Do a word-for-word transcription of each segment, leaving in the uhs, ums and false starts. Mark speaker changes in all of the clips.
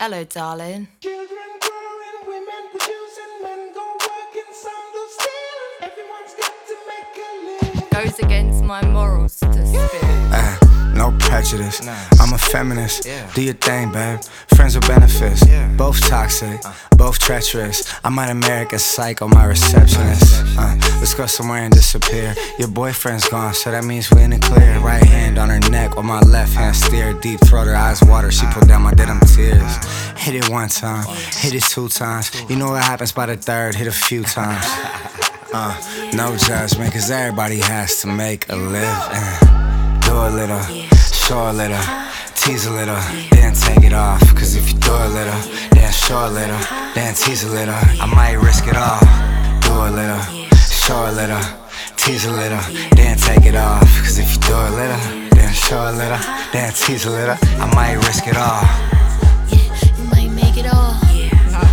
Speaker 1: Hello, darling.
Speaker 2: Children growing, women producing, men go working, some do stealing. Everyone's got to make a living.
Speaker 1: Goes against my morals to spit.
Speaker 3: Uh, no prejudice. Nah. I'm a feminist.
Speaker 4: Yeah.
Speaker 3: Do your thing, babe. Friends with benefits.
Speaker 4: Yeah.
Speaker 3: Both toxic, uh. both treacherous. I might American Psycho, my receptionist. Uh, let's go somewhere and disappear. Your boyfriend's gone, so that means we in the clear. Right hand on her neck, while my left hand steer. Deep throat, her eyes water. She pulled down my denim tears. Hit it one time, hit it two times. You know what happens by the third? Hit a few times. Uh, no judgment, cause everybody has to make a living. Do a little, show a little, tease a little, then take it off. Cause if you do a little, then show a little, then tease a little, I might risk it all. Do a little, show a little, tease a little, then take it off. Cause if you do a little, then show a little, then tease a little, I might risk it all.
Speaker 5: Yeah, you might make it all. Yeah.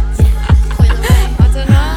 Speaker 1: I don't know.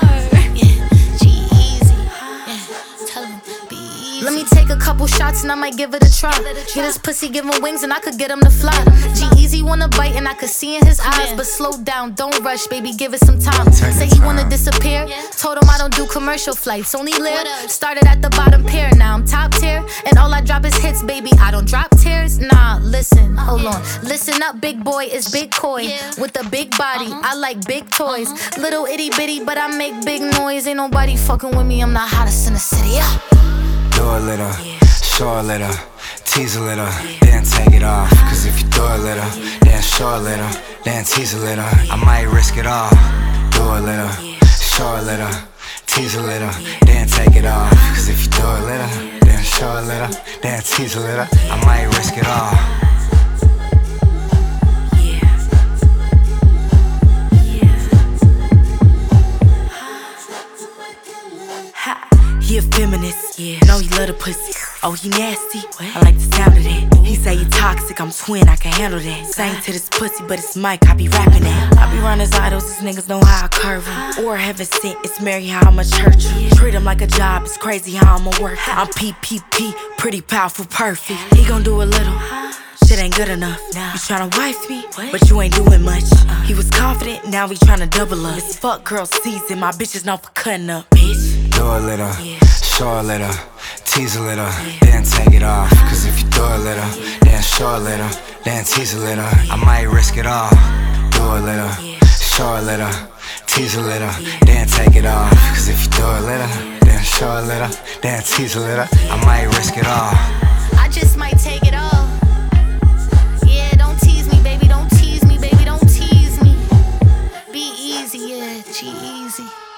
Speaker 5: Let me take a couple shots and I might give it a try. Get this pussy, give him wings and I could get him to fly. G-Eazy wanna bite and I could see in his eyes. But slow down, don't rush, baby, give it some time. Say he wanna disappear, told him I don't do commercial flights. Only live, started at the bottom pair, now I'm top tier. And all I drop is hits, baby, I don't drop tears. Nah, listen, hold on. Listen up, big boy, it's Big Koi. With a big body, I like big toys. Little itty bitty, but I make big noise. Ain't nobody fucking with me, I'm the hottest in the city, yeah.
Speaker 3: Do a little, show a little, tease a little, then take it off. Cause if you do a little, then show a little, then tease a little, I might risk it all. Do a little, show a little, tease a little, then take it off. Cause if you do a little, then show a little, then tease a little, I might risk it all.
Speaker 6: He a feminist, yeah. Know he love the pussy. Oh, he nasty. What? I like the sound of that. He say you toxic, I'm twin, I can handle that. Sing to this pussy, but it's Mike, I be rapping that. I be running his idols, these niggas know how I curve him. Or heaven sent, it's Mary how I'ma church him. Treat him like a job, it's crazy how I'ma work. I'm P P P, pretty powerful, perfect. He gon' do a little. Shit ain't good enough. You tryna wife me, but you ain't doing much. He was confident, now he tryna double up. It's fuck girl season, my bitches known for cutting up, bitch.
Speaker 3: Do a little, show a little, tease a little, then take it off. Cause if you do a little, then show a little, then tease a little, I might risk it all. Do a little, show a little, tease a little, then take it off. Cause if you do a little, then show a little, then tease a little, I might risk it all.
Speaker 5: I just might take it all. Yeah, don't tease me, baby, don't tease me, baby, don't tease me. Be easy, yeah, G-Eazy.